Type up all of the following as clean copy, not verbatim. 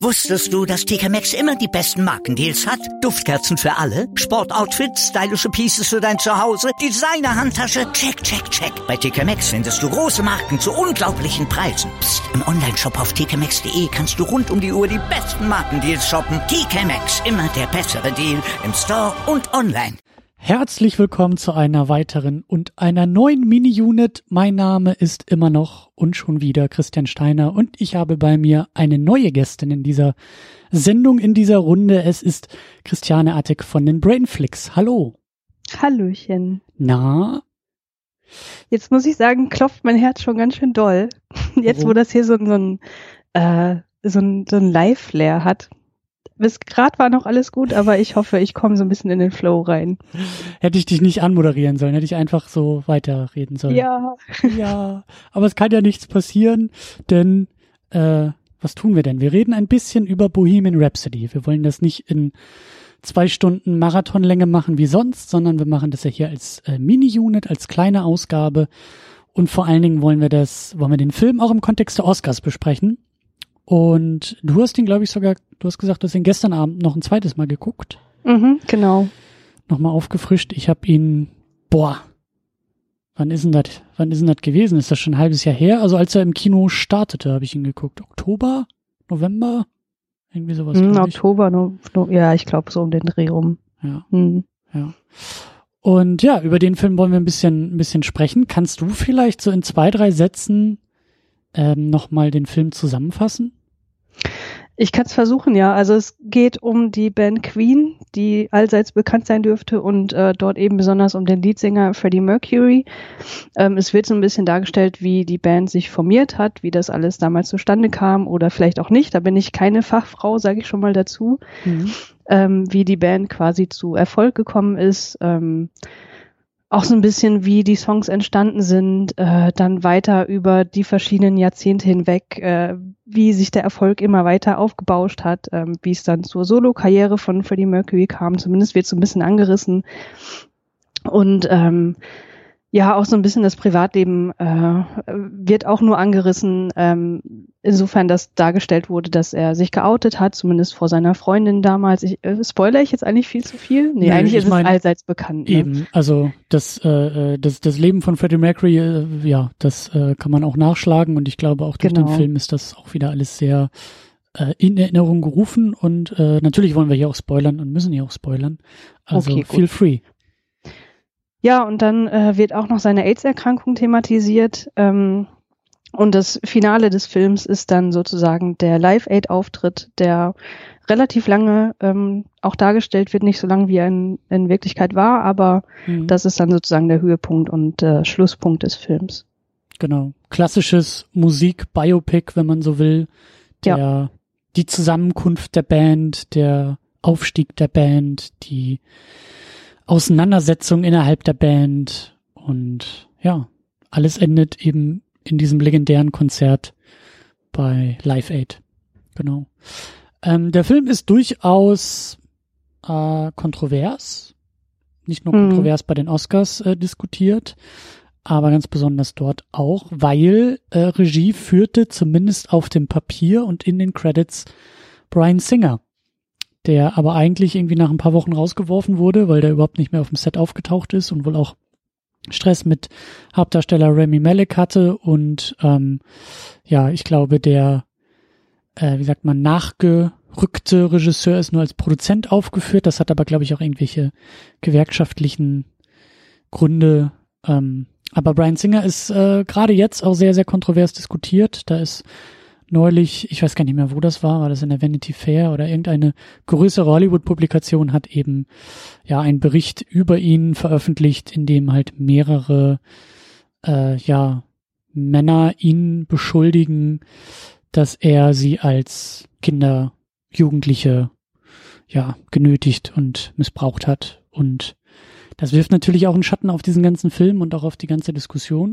Wusstest du, dass TK Maxx immer die besten Markendeals hat? Duftkerzen für alle, Sportoutfits, stylische Pieces für dein Zuhause, Designer-Handtasche, check, check, check. Bei TK Maxx findest du große Marken zu unglaublichen Preisen. Psst. Im Onlineshop auf tkmaxx.de kannst du rund um die Uhr die besten Markendeals shoppen. TK Maxx, immer der bessere Deal im Store und online. Herzlich willkommen zu einer weiteren und einer neuen Mini-Unit. Mein Name ist immer noch und schon wieder Christian Steiner und ich habe bei mir eine neue Gästin in dieser Sendung, in dieser Runde. Es ist Christiane Attig von den Brainflix. Hallo. Hallöchen. Na? Jetzt muss ich sagen, klopft mein Herz schon ganz schön doll. Jetzt, wo das hier so ein Live-Flair hat. Bis gerade war noch alles gut, aber ich hoffe, ich komme so ein bisschen in den Flow rein. Hätte ich dich nicht anmoderieren sollen, hätte ich einfach so weiterreden sollen. Ja. Ja, aber es kann ja nichts passieren, denn was tun wir denn? Wir reden ein bisschen über Bohemian Rhapsody. Wir wollen das nicht in 2 Stunden Marathonlänge machen wie sonst, sondern wir machen das ja hier als Mini-Unit, als kleine Ausgabe. Und vor allen Dingen wollen wir den Film auch im Kontext der Oscars besprechen. Und du hast ihn, glaube ich, du hast gesagt, du hast ihn gestern Abend noch ein zweites Mal geguckt. Mhm, genau. Nochmal aufgefrischt. Ich habe ihn, wann ist denn das gewesen? Ist das schon ein halbes Jahr her? Also als er im Kino startete, habe ich ihn geguckt. Oktober? November? Irgendwie sowas. Oktober, ja, ich glaube so um den Dreh rum. Ja. Ja. Und ja, über den Film wollen wir ein bisschen sprechen. Kannst du vielleicht so in 2, 3 Sätzen nochmal den Film zusammenfassen? Ich kann es versuchen, ja. Also es geht um die Band Queen, die allseits bekannt sein dürfte und dort eben besonders um den Leadsänger Freddie Mercury. Es wird so ein bisschen dargestellt, wie die Band sich formiert hat, wie das alles damals zustande kam oder vielleicht auch nicht. Da bin ich keine Fachfrau, sage ich schon mal dazu. Wie die Band quasi zu Erfolg gekommen ist. Auch so ein bisschen, wie die Songs entstanden sind, dann weiter über die verschiedenen Jahrzehnte hinweg, wie sich der Erfolg immer weiter aufgebauscht hat, wie es dann zur Solo-Karriere von Freddie Mercury kam, zumindest wird so ein bisschen angerissen. Und ja, auch so ein bisschen das Privatleben wird auch nur angerissen, insofern, dass dargestellt wurde, dass er sich geoutet hat, zumindest vor seiner Freundin damals. Spoilere ich jetzt eigentlich viel zu viel? Nee, eigentlich ist es allseits bekannt. Ne? Eben, also das Leben von Freddie Mercury, das kann man auch nachschlagen und ich glaube auch durch den Film ist das auch wieder alles sehr in Erinnerung gerufen und natürlich wollen wir hier auch spoilern und müssen hier auch spoilern. Also okay, feel free. Ja, und dann wird auch noch seine AIDS-Erkrankung thematisiert. Und das Finale des Films ist dann sozusagen der Live-Aid-Auftritt, der relativ lange auch dargestellt wird, nicht so lange wie er in Wirklichkeit war, aber das ist dann sozusagen der Höhepunkt und Schlusspunkt des Films. Genau. Klassisches Musik-Biopic, wenn man so will. Die Zusammenkunft der Band, der Aufstieg der Band, die Auseinandersetzung innerhalb der Band und ja, alles endet eben in diesem legendären Konzert bei Live Aid. Genau. Der Film ist durchaus kontrovers, nicht nur kontrovers bei den Oscars diskutiert, aber ganz besonders dort auch, weil Regie führte zumindest auf dem Papier und in den Credits Bryan Singer, der aber eigentlich irgendwie nach ein paar Wochen rausgeworfen wurde, weil der überhaupt nicht mehr auf dem Set aufgetaucht ist und wohl auch Stress mit Hauptdarsteller Rami Malek hatte und ich glaube, der nachgerückte Regisseur ist nur als Produzent aufgeführt. Das hat aber, glaube ich, auch irgendwelche gewerkschaftlichen Gründe. Aber Bryan Singer ist gerade jetzt auch sehr, sehr kontrovers diskutiert. Da ist neulich, ich weiß gar nicht mehr, wo das war das in der Vanity Fair oder irgendeine größere Hollywood-Publikation hat eben einen Bericht über ihn veröffentlicht, in dem halt mehrere Männer ihn beschuldigen, dass er sie als Kinder, Jugendliche genötigt und missbraucht hat. Und das wirft natürlich auch einen Schatten auf diesen ganzen Film und auch auf die ganze Diskussion.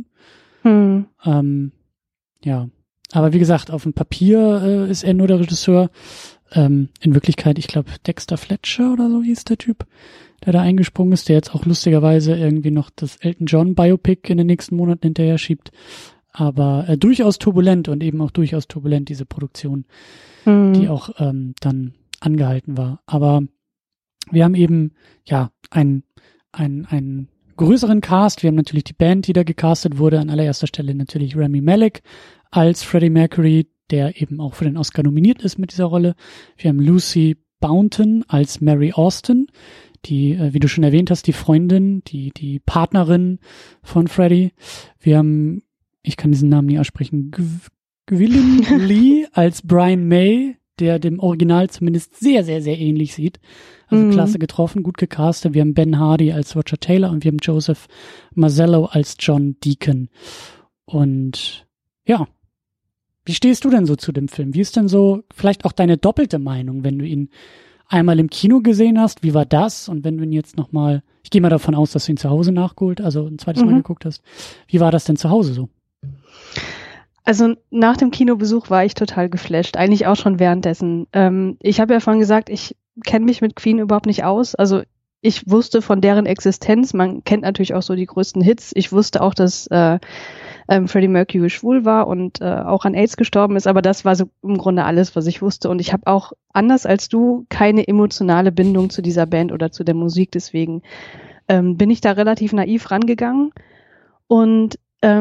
Aber wie gesagt, auf dem Papier ist er nur der Regisseur. In Wirklichkeit, ich glaube, Dexter Fletcher oder so hieß der Typ, der da eingesprungen ist, der jetzt auch lustigerweise irgendwie noch das Elton John Biopic in den nächsten Monaten hinterher schiebt. aber durchaus turbulent und eben auch durchaus turbulent, diese Produktion, die auch dann angehalten war. Aber wir haben eben ja einen größeren Cast. Wir haben natürlich die Band, die da gecastet wurde. An allererster Stelle natürlich Rami Malek als Freddie Mercury, der eben auch für den Oscar nominiert ist mit dieser Rolle. Wir haben Lucy Bounton als Mary Austin, die, wie du schon erwähnt hast, die Freundin, die Partnerin von Freddie. Wir haben, ich kann diesen Namen nie aussprechen, Gwilym Lee als Brian May, der dem Original zumindest sehr, sehr, sehr ähnlich sieht. Also klasse getroffen, gut gecastet. Wir haben Ben Hardy als Roger Taylor und wir haben Joseph Mazzello als John Deacon. Und ja, wie stehst du denn so zu dem Film? Wie ist denn so vielleicht auch deine doppelte Meinung, wenn du ihn einmal im Kino gesehen hast? Wie war das? Und wenn du ihn jetzt nochmal, ich gehe mal davon aus, dass du ihn zu Hause nachgeholt, also ein zweites Mal geguckt hast. Wie war das denn zu Hause so? Also nach dem Kinobesuch war ich total geflasht, eigentlich auch schon währenddessen. Ich habe ja vorhin gesagt, ich kenne mich mit Queen überhaupt nicht aus. Also ich wusste von deren Existenz, man kennt natürlich auch so die größten Hits. Ich wusste auch, dass Freddie Mercury schwul war und auch an AIDS gestorben ist, aber das war so im Grunde alles, was ich wusste. Und ich habe auch, anders als du, keine emotionale Bindung zu dieser Band oder zu der Musik. Deswegen bin ich da relativ naiv rangegangen. Und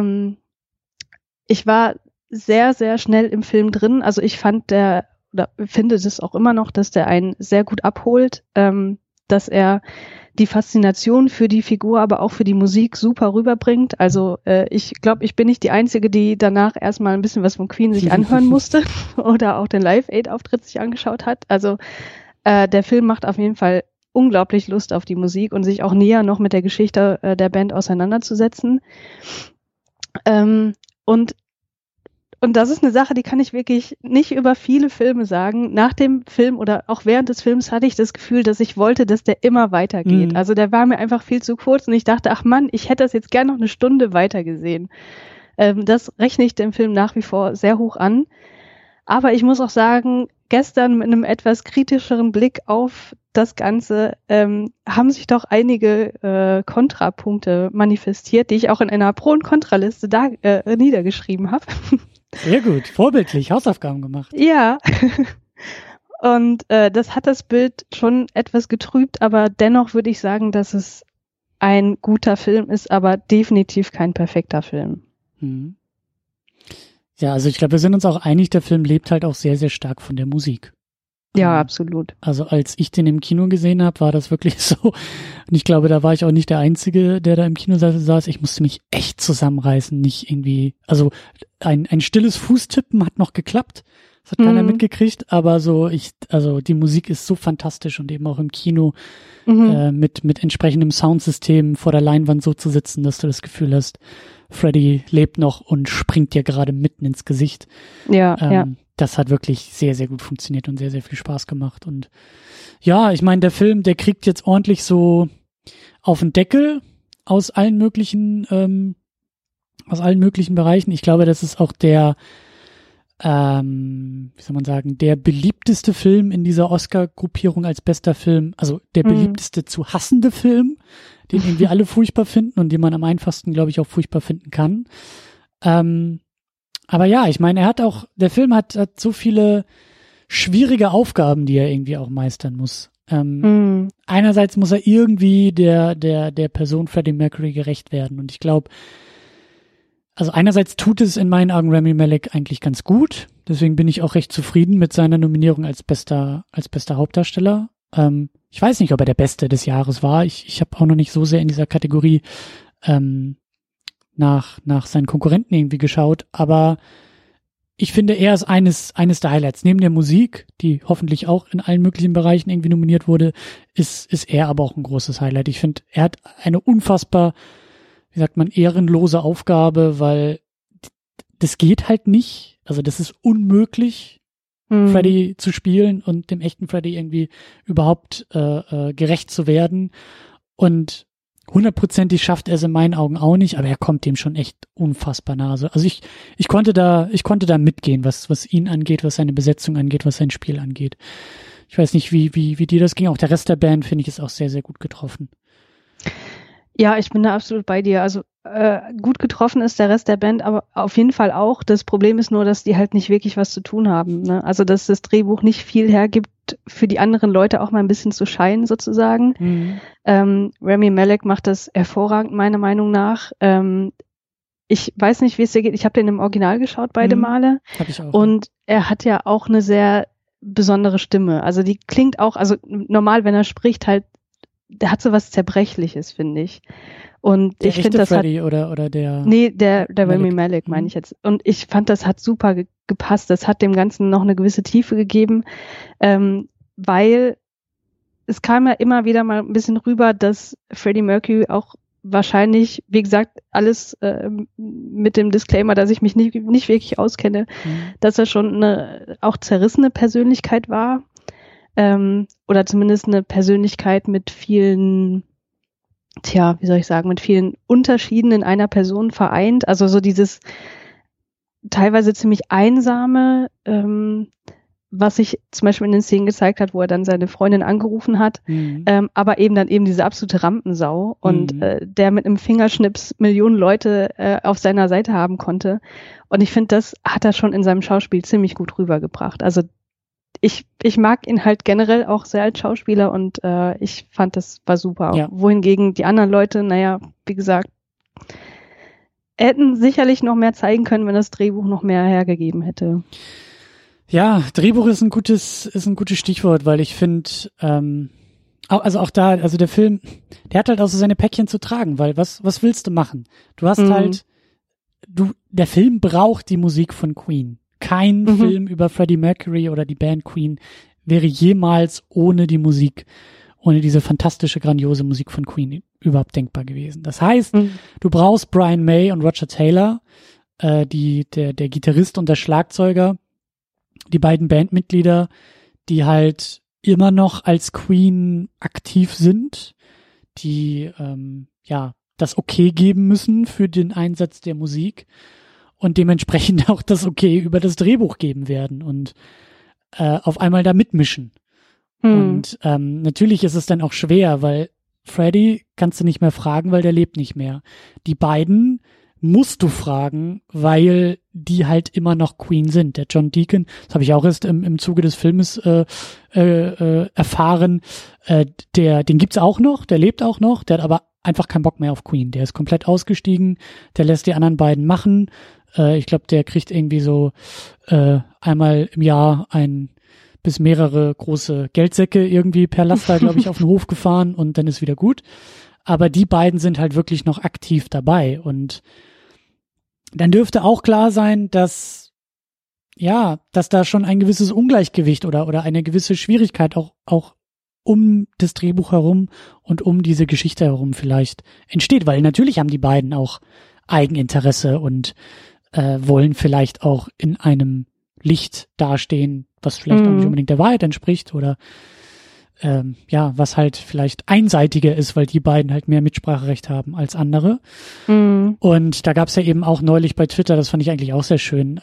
ich war sehr, sehr schnell im Film drin. Also ich finde das auch immer noch, dass der einen sehr gut abholt, dass er die Faszination für die Figur, aber auch für die Musik super rüberbringt. Also ich glaube, ich bin nicht die Einzige, die danach erstmal ein bisschen was von Queen sich anhören musste oder auch den Live-Aid-Auftritt sich angeschaut hat. Also der Film macht auf jeden Fall unglaublich Lust auf die Musik und sich auch näher noch mit der Geschichte der Band auseinanderzusetzen. Und das ist eine Sache, die kann ich wirklich nicht über viele Filme sagen. Nach dem Film oder auch während des Films hatte ich das Gefühl, dass ich wollte, dass der immer weitergeht. Also der war mir einfach viel zu kurz und ich dachte, ach Mann, ich hätte das jetzt gerne noch eine Stunde weiter gesehen. Das rechne ich dem Film nach wie vor sehr hoch an. Aber ich muss auch sagen, gestern mit einem etwas kritischeren Blick auf das Ganze haben sich doch einige Kontrapunkte manifestiert, die ich auch in einer Pro- und Kontraliste niedergeschrieben habe. Sehr gut, vorbildlich, Hausaufgaben gemacht. Ja, und das hat das Bild schon etwas getrübt, aber dennoch würde ich sagen, dass es ein guter Film ist, aber definitiv kein perfekter Film. Ja, also ich glaube, wir sind uns auch einig, der Film lebt halt auch sehr, sehr stark von der Musik. Ja, absolut. Also als ich den im Kino gesehen habe, war das wirklich so. Und ich glaube, da war ich auch nicht der Einzige, der da im Kino saß. Ich musste mich echt zusammenreißen, nicht irgendwie, also ein stilles Fußtippen hat noch geklappt. Das hat keiner mitgekriegt, aber also die Musik ist so fantastisch und eben auch im Kino mit entsprechendem Soundsystem vor der Leinwand so zu sitzen, dass du das Gefühl hast, Freddie lebt noch und springt dir gerade mitten ins Gesicht. Ja. Das hat wirklich sehr, sehr gut funktioniert und sehr, sehr viel Spaß gemacht. Und ja, ich meine, der Film, der kriegt jetzt ordentlich so auf den Deckel aus allen möglichen Bereichen. Ich glaube, das ist auch der, wie soll man sagen, der beliebteste Film in dieser Oscar-Gruppierung als bester Film, also der beliebteste zu hassende Film, den irgendwie alle furchtbar finden und den man am einfachsten, glaube ich, auch furchtbar finden kann. Aber ja, ich meine, der Film hat so viele schwierige Aufgaben, die er irgendwie auch meistern muss. Einerseits muss er irgendwie der Person Freddie Mercury gerecht werden und ich glaube, also einerseits tut es in meinen Augen Rami Malek eigentlich ganz gut, deswegen bin ich auch recht zufrieden mit seiner Nominierung als bester Hauptdarsteller. Ich weiß nicht, ob er der Beste des Jahres war. Ich habe auch noch nicht so sehr in dieser Kategorie nach seinen Konkurrenten irgendwie geschaut, aber ich finde, er ist eines der Highlights. Neben der Musik, die hoffentlich auch in allen möglichen Bereichen irgendwie nominiert wurde, ist er aber auch ein großes Highlight. Ich finde, er hat eine unfassbar, wie sagt man, ehrenlose Aufgabe, weil das geht halt nicht. Also das ist unmöglich, Freddie zu spielen und dem echten Freddie irgendwie überhaupt gerecht zu werden. Und 100%ig schafft er es in meinen Augen auch nicht, aber er kommt dem schon echt unfassbar nah. Also ich konnte da mitgehen, was ihn angeht, was seine Besetzung angeht, was sein Spiel angeht. Ich weiß nicht, wie dir das ging. Auch der Rest der Band, finde ich, ist auch sehr, sehr gut getroffen. Ja, ich bin da absolut bei dir. Also gut getroffen ist der Rest der Band, aber auf jeden Fall auch. Das Problem ist nur, dass die halt nicht wirklich was zu tun haben. Ne? Also dass das Drehbuch nicht viel hergibt, für die anderen Leute auch mal ein bisschen zu scheinen sozusagen. Rami Malek macht das hervorragend, meiner Meinung nach. Ich weiß nicht, wie es dir geht. Ich habe den im Original geschaut, beide Male. Hab ich auch. Und er hat ja auch eine sehr besondere Stimme. Also die klingt auch, also normal, wenn er spricht, halt, der hat so was Zerbrechliches, finde ich. Und der ich finde, das Freddy hat... oder der... Nee, der Rami Malek meine ich jetzt. Und ich fand, das hat super gepasst. Das hat dem Ganzen noch eine gewisse Tiefe gegeben, weil es kam ja immer wieder mal ein bisschen rüber, dass Freddie Mercury auch wahrscheinlich, wie gesagt, alles mit dem Disclaimer, dass ich mich nicht wirklich auskenne, dass er schon eine auch zerrissene Persönlichkeit war, oder zumindest eine Persönlichkeit mit vielen, wie soll ich sagen, mit vielen Unterschieden in einer Person vereint. Also so dieses teilweise ziemlich einsame, was sich zum Beispiel in den Szenen gezeigt hat, wo er dann seine Freundin angerufen hat, aber eben dann eben diese absolute Rampensau und der mit einem Fingerschnips Millionen Leute auf seiner Seite haben konnte. Und ich finde, das hat er schon in seinem Schauspiel ziemlich gut rübergebracht. Also ich mag ihn halt generell auch sehr als Schauspieler und ich fand, das war super. Ja. Wohingegen die anderen Leute, naja, wie gesagt, hätten sicherlich noch mehr zeigen können, wenn das Drehbuch noch mehr hergegeben hätte. Ja, Drehbuch ist ein gutes Stichwort, weil ich finde, auch da, also der Film, der hat halt auch so seine Päckchen zu tragen, weil was willst du machen? Du hast der Film braucht die Musik von Queen. Kein Film über Freddie Mercury oder die Band Queen wäre jemals ohne die Musik, ohne diese fantastische, grandiose Musik von Queen überhaupt denkbar gewesen. Das heißt, du brauchst Brian May und Roger Taylor, der Gitarrist und der Schlagzeuger, die beiden Bandmitglieder, die halt immer noch als Queen aktiv sind, die das Okay geben müssen für den Einsatz der Musik und dementsprechend auch das Okay über das Drehbuch geben werden und auf einmal da mitmischen. Und natürlich ist es dann auch schwer, weil Freddie kannst du nicht mehr fragen, weil der lebt nicht mehr. Die beiden musst du fragen, weil die halt immer noch Queen sind. Der John Deacon, das habe ich auch erst im Zuge des Filmes erfahren, den gibt's auch noch, der lebt auch noch, der hat aber einfach keinen Bock mehr auf Queen. Der ist komplett ausgestiegen, der lässt die anderen beiden machen. Ich glaube, der kriegt irgendwie so einmal im Jahr bis mehrere große Geldsäcke irgendwie per Laster, glaube ich, auf den Hof gefahren und dann ist wieder gut. Aber die beiden sind halt wirklich noch aktiv dabei und dann dürfte auch klar sein, dass da schon ein gewisses Ungleichgewicht oder eine gewisse Schwierigkeit auch um das Drehbuch herum und um diese Geschichte herum vielleicht entsteht, weil natürlich haben die beiden auch Eigeninteresse und wollen vielleicht auch in einem Licht dastehen, was vielleicht auch nicht unbedingt der Wahrheit entspricht oder was halt vielleicht einseitiger ist, weil die beiden halt mehr Mitspracherecht haben als andere. Und da gab's ja eben auch neulich bei Twitter, das fand ich eigentlich auch sehr schön,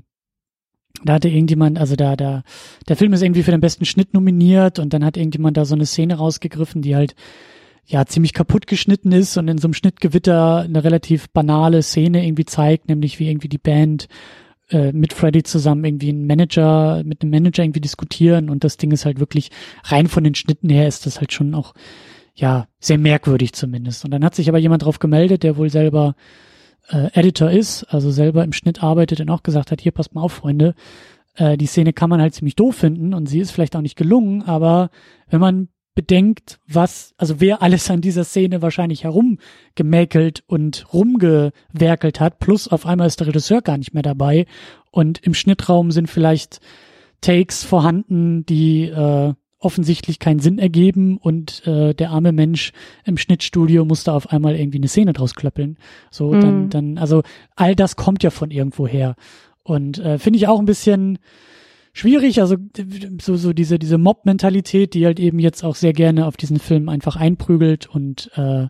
da hatte irgendjemand, also der Film ist irgendwie für den besten Schnitt nominiert und dann hat irgendjemand da so eine Szene rausgegriffen, die halt ziemlich kaputt geschnitten ist und in so einem Schnittgewitter eine relativ banale Szene irgendwie zeigt, nämlich wie irgendwie die Band mit Freddie zusammen irgendwie mit einem Manager irgendwie diskutieren und das Ding ist halt wirklich rein von den Schnitten her ist das halt schon auch sehr merkwürdig zumindest. Und dann hat sich aber jemand drauf gemeldet, der wohl selber Editor ist, also selber im Schnitt arbeitet und auch gesagt hat, hier passt mal auf, Freunde, die Szene kann man halt ziemlich doof finden und sie ist vielleicht auch nicht gelungen, aber wenn man bedenkt, wer alles an dieser Szene wahrscheinlich herumgemäkelt und rumgewerkelt hat, plus auf einmal ist der Regisseur gar nicht mehr dabei und im Schnittraum sind vielleicht Takes vorhanden, die offensichtlich keinen Sinn ergeben und der arme Mensch im Schnittstudio musste auf einmal irgendwie eine Szene draus klöppeln. So, dann, also all das kommt ja von irgendwo her. Und finde ich auch ein bisschen schwierig, also so diese Mob-Mentalität, die halt eben jetzt auch sehr gerne auf diesen Film einfach einprügelt und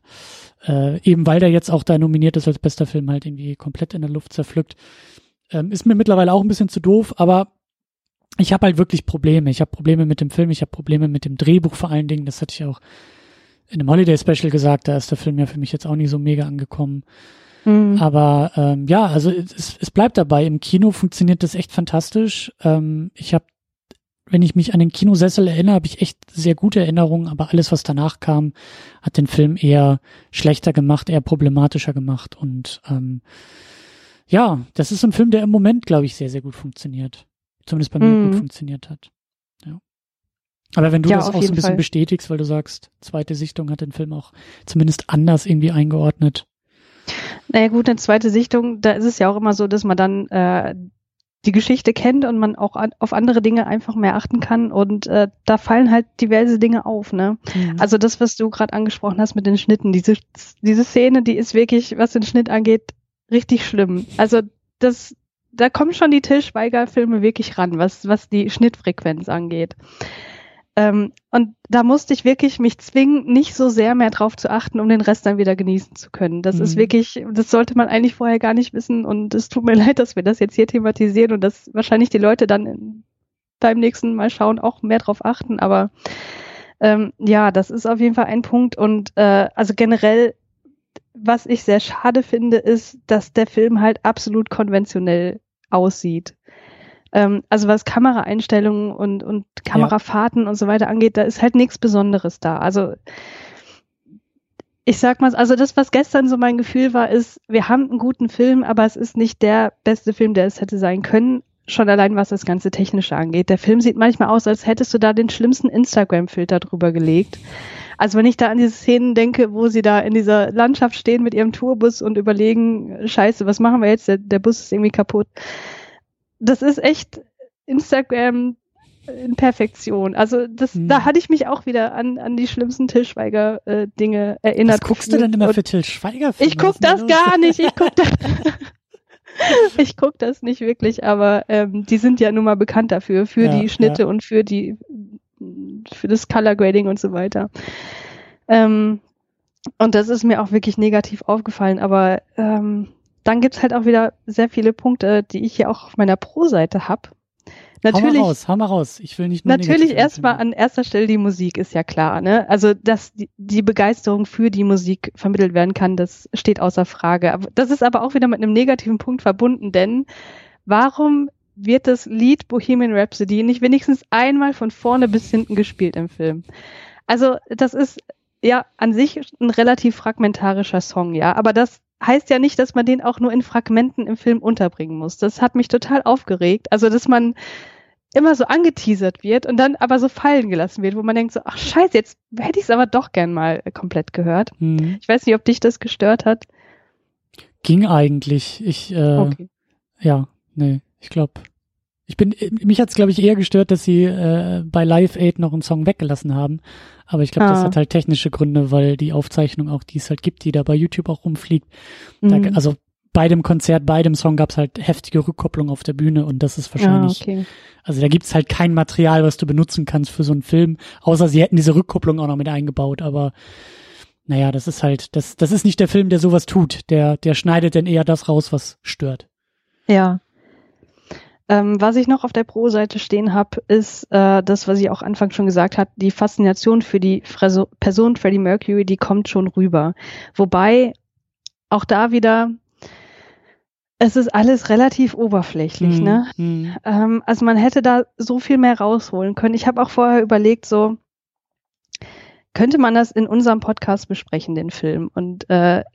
eben weil der jetzt auch da nominiert ist als bester Film halt irgendwie komplett in der Luft zerpflückt, ist mir mittlerweile auch ein bisschen zu doof, aber ich habe halt wirklich Probleme. Ich habe Probleme mit dem Film, ich habe Probleme mit dem Drehbuch vor allen Dingen, das hatte ich auch in einem Holiday-Special gesagt, da ist der Film ja für mich jetzt auch nicht so mega angekommen. Aber also es bleibt dabei. Im Kino funktioniert das echt fantastisch. Wenn ich mich an den Kinosessel erinnere, habe ich echt sehr gute Erinnerungen, aber alles, was danach kam, hat den Film eher schlechter gemacht, eher problematischer gemacht. Und das ist ein Film, der im Moment, glaube ich, sehr, sehr gut funktioniert. Zumindest bei mir gut funktioniert hat. Ja. Aber wenn du das auch so ein bisschen bestätigst, weil du sagst, zweite Sichtung hat den Film auch zumindest anders irgendwie eingeordnet. Naja gut, eine zweite Sichtung, da ist es ja auch immer so, dass man dann die Geschichte kennt und man auch auf andere Dinge einfach mehr achten kann und da fallen halt diverse Dinge auf, ne? Also das, was du gerade angesprochen hast mit den Schnitten, diese Szene, die ist wirklich, was den Schnitt angeht, richtig schlimm. Also da kommen schon die Til Schweiger-Filme wirklich ran, was die Schnittfrequenz angeht. Und da musste ich wirklich mich zwingen, nicht so sehr mehr drauf zu achten, um den Rest dann wieder genießen zu können. Das ist wirklich, das sollte man eigentlich vorher gar nicht wissen und es tut mir leid, dass wir das jetzt hier thematisieren und dass wahrscheinlich die Leute dann beim nächsten Mal schauen auch mehr drauf achten, aber das ist auf jeden Fall ein Punkt und also generell, was ich sehr schade finde, ist, dass der Film halt absolut konventionell aussieht. Also was Kameraeinstellungen und Kamerafahrten und so weiter angeht, da ist halt nichts Besonderes da. Also ich sag mal, also das, was gestern so mein Gefühl war, ist, wir haben einen guten Film, aber es ist nicht der beste Film, der es hätte sein können. Schon allein, was das ganze Technische angeht. Der Film sieht manchmal aus, als hättest du da den schlimmsten Instagram-Filter drüber gelegt. Also wenn ich da an diese Szenen denke, wo sie da in dieser Landschaft stehen mit ihrem Tourbus und überlegen, scheiße, was machen wir jetzt? Der Bus ist irgendwie kaputt. Das ist echt Instagram in Perfektion. Also da hatte ich mich auch wieder an die schlimmsten Til Schweiger Dinge erinnert. Was guckst du denn immer für Til Schweiger Filme? Ich guck das gar nicht. Ich guck das nicht wirklich, aber die sind ja nun mal bekannt dafür, für die Schnitte und für das Color Grading und so weiter. Und das ist mir auch wirklich negativ aufgefallen, aber dann gibt's halt auch wieder sehr viele Punkte, die ich hier auch auf meiner Pro-Seite habe. Natürlich, hau mal raus. Ich will nicht nur natürlich erstmal an erster Stelle die Musik, ist ja klar, ne? Also, dass die Begeisterung für die Musik vermittelt werden kann, das steht außer Frage. Das ist aber auch wieder mit einem negativen Punkt verbunden, denn warum wird das Lied Bohemian Rhapsody nicht wenigstens einmal von vorne bis hinten gespielt im Film? Also, das ist ja an sich ein relativ fragmentarischer Song, ja, aber das heißt ja nicht, dass man den auch nur in Fragmenten im Film unterbringen muss. Das hat mich total aufgeregt. Also, dass man immer so angeteasert wird und dann aber so fallen gelassen wird, wo man denkt so, ach scheiße, jetzt hätte ich es aber doch gern mal komplett gehört. Ich weiß nicht, ob dich das gestört hat. Ging eigentlich. Okay. Ich glaube, mich hat es, glaube ich, eher gestört, dass sie bei Live Aid noch einen Song weggelassen haben. Aber ich glaube, das hat halt technische Gründe, weil die Aufzeichnung auch, die es halt gibt, die da bei YouTube auch rumfliegt. Also bei dem Konzert, bei dem Song gab es halt heftige Rückkopplung auf der Bühne und das ist wahrscheinlich, also da gibt es halt kein Material, was du benutzen kannst für so einen Film, außer sie hätten diese Rückkopplung auch noch mit eingebaut, aber naja, das ist halt, das ist nicht der Film, der sowas tut, der schneidet dann eher das raus, was stört. Ja. Was ich noch auf der Pro-Seite stehen habe, ist das, was ich auch anfangs schon gesagt habe, die Faszination für die Person Freddie Mercury, die kommt schon rüber. Wobei auch da wieder, es ist alles relativ oberflächlich, ne? Also man hätte da so viel mehr rausholen können. Ich habe auch vorher überlegt, so könnte man das in unserem Podcast besprechen, den Film? Und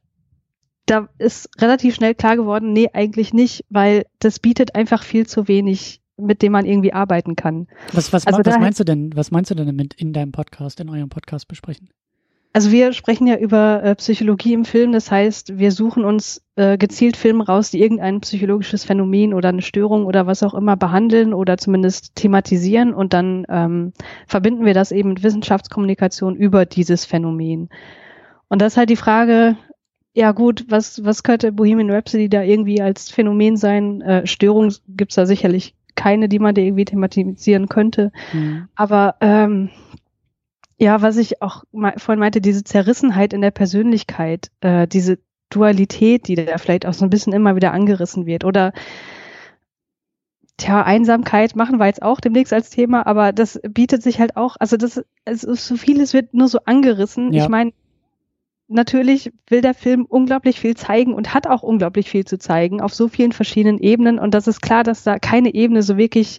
da ist relativ schnell klar geworden, nee, eigentlich nicht, weil das bietet einfach viel zu wenig, mit dem man irgendwie arbeiten kann. Was meinst du denn damit in deinem Podcast, in eurem Podcast besprechen? Also wir sprechen ja über Psychologie im Film, das heißt, wir suchen uns gezielt Filme raus, die irgendein psychologisches Phänomen oder eine Störung oder was auch immer behandeln oder zumindest thematisieren und dann verbinden wir das eben mit Wissenschaftskommunikation über dieses Phänomen. Und das ist halt die Frage, ja gut, was könnte Bohemian Rhapsody da irgendwie als Phänomen sein? Störung gibt's da sicherlich keine, die man da irgendwie thematisieren könnte. Aber was ich auch vorhin meinte, diese Zerrissenheit in der Persönlichkeit, diese Dualität, die da vielleicht auch so ein bisschen immer wieder angerissen wird oder Einsamkeit machen wir jetzt auch demnächst als Thema, aber das bietet sich halt auch, also es ist so vieles wird nur so angerissen. Ja. Ich meine, natürlich will der Film unglaublich viel zeigen und hat auch unglaublich viel zu zeigen auf so vielen verschiedenen Ebenen und das ist klar, dass da keine Ebene so wirklich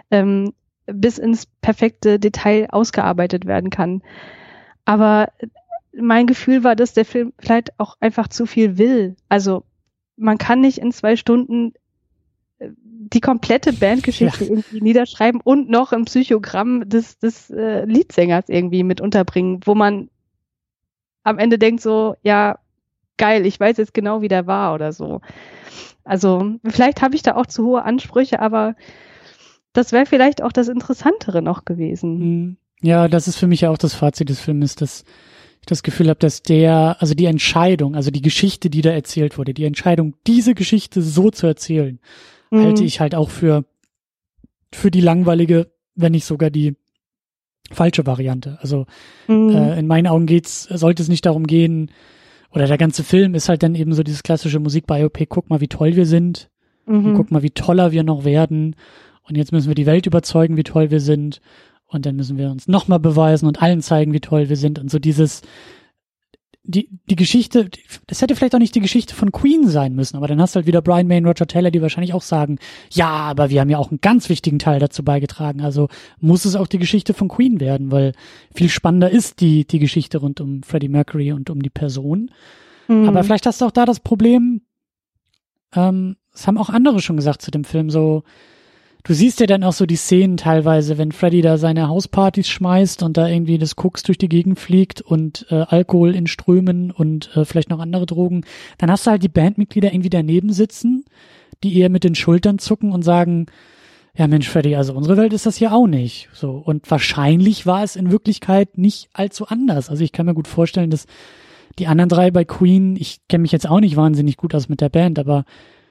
bis ins perfekte Detail ausgearbeitet werden kann. Aber mein Gefühl war, dass der Film vielleicht auch einfach zu viel will. Also man kann nicht in 2 Stunden die komplette Bandgeschichte irgendwie niederschreiben und noch ein Psychogramm des Leadsängers irgendwie mit unterbringen, wo man am Ende denkt so, ja, geil, ich weiß jetzt genau, wie der war oder so. Also vielleicht habe ich da auch zu hohe Ansprüche, aber das wäre vielleicht auch das Interessantere noch gewesen. Ja, das ist für mich ja auch das Fazit des Films, dass ich das Gefühl habe, dass also die Entscheidung, also die Geschichte, die da erzählt wurde, die Entscheidung, diese Geschichte so zu erzählen, halte ich halt auch für die langweilige, wenn nicht sogar die falsche Variante. Also in meinen Augen sollte es nicht darum gehen, oder der ganze Film ist halt dann eben so dieses klassische Musikbiopic, guck mal, wie toll wir sind, und guck mal, wie toller wir noch werden, und jetzt müssen wir die Welt überzeugen, wie toll wir sind, und dann müssen wir uns nochmal beweisen und allen zeigen, wie toll wir sind, und so die Geschichte, das hätte vielleicht auch nicht die Geschichte von Queen sein müssen, aber dann hast du halt wieder Brian May und Roger Taylor, die wahrscheinlich auch sagen, ja, aber wir haben ja auch einen ganz wichtigen Teil dazu beigetragen, also muss es auch die Geschichte von Queen werden, weil viel spannender ist die Geschichte rund um Freddie Mercury und um die Person. Aber vielleicht hast du auch da das Problem, das haben auch andere schon gesagt zu dem Film, so, du siehst ja dann auch so die Szenen teilweise, wenn Freddie da seine Hauspartys schmeißt und da irgendwie das Koks durch die Gegend fliegt und Alkohol in Strömen und vielleicht noch andere Drogen, dann hast du halt die Bandmitglieder irgendwie daneben sitzen, die eher mit den Schultern zucken und sagen, ja Mensch Freddie, also unsere Welt ist das hier auch nicht. So, und wahrscheinlich war es in Wirklichkeit nicht allzu anders. Also ich kann mir gut vorstellen, dass die anderen 3 bei Queen, ich kenne mich jetzt auch nicht wahnsinnig gut aus mit der Band, aber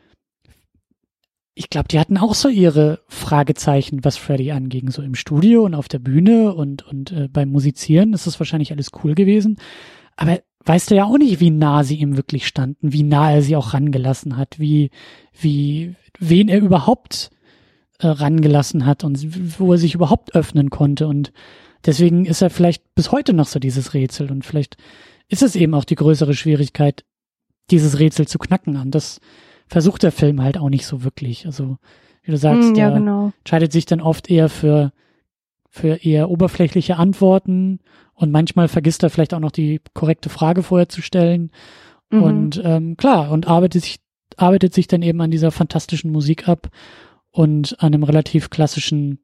ich glaube, die hatten auch so ihre Fragezeichen, was Freddie anging, so im Studio und auf der Bühne und beim Musizieren ist das wahrscheinlich alles cool gewesen. Aber weißt du ja auch nicht, wie nah sie ihm wirklich standen, wie nah er sie auch rangelassen hat, wen er überhaupt rangelassen hat und wo er sich überhaupt öffnen konnte. Und deswegen ist er vielleicht bis heute noch so dieses Rätsel und vielleicht ist es eben auch die größere Schwierigkeit, dieses Rätsel zu knacken. Und das versucht der Film halt auch nicht so wirklich. Also, wie du sagst, ja, der genau. entscheidet sich dann oft eher für eher oberflächliche Antworten und manchmal vergisst er vielleicht auch noch die korrekte Frage vorher zu stellen. Und klar, und arbeitet sich dann eben an dieser fantastischen Musik ab und an einem relativ klassischen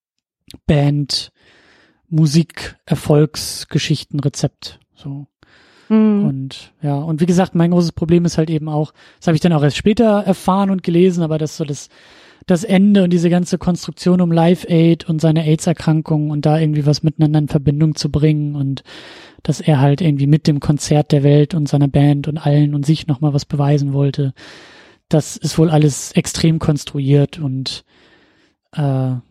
Band-Musik-Erfolgsgeschichten-Rezept. So. Und ja, und wie gesagt, mein großes Problem ist halt eben auch, das habe ich dann auch erst später erfahren und gelesen, aber das so das Ende und diese ganze Konstruktion um Live Aid und seine AIDS-Erkrankung und da irgendwie was miteinander in Verbindung zu bringen und dass er halt irgendwie mit dem Konzert der Welt und seiner Band und allen und sich nochmal was beweisen wollte, das ist wohl alles extrem konstruiert und ja,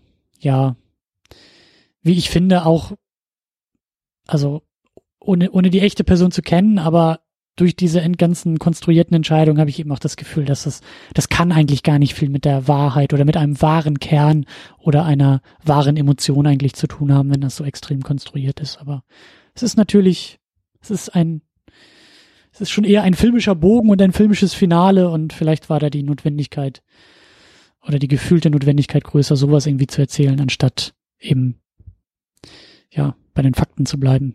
wie ich finde auch, also ohne die echte Person zu kennen, aber durch diese ganzen konstruierten Entscheidungen habe ich eben auch das Gefühl, dass das kann eigentlich gar nicht viel mit der Wahrheit oder mit einem wahren Kern oder einer wahren Emotion eigentlich zu tun haben, wenn das so extrem konstruiert ist. Aber es ist natürlich, es ist schon eher ein filmischer Bogen und ein filmisches Finale und vielleicht war da die Notwendigkeit oder die gefühlte Notwendigkeit größer, sowas irgendwie zu erzählen, anstatt eben, ja, bei den Fakten zu bleiben.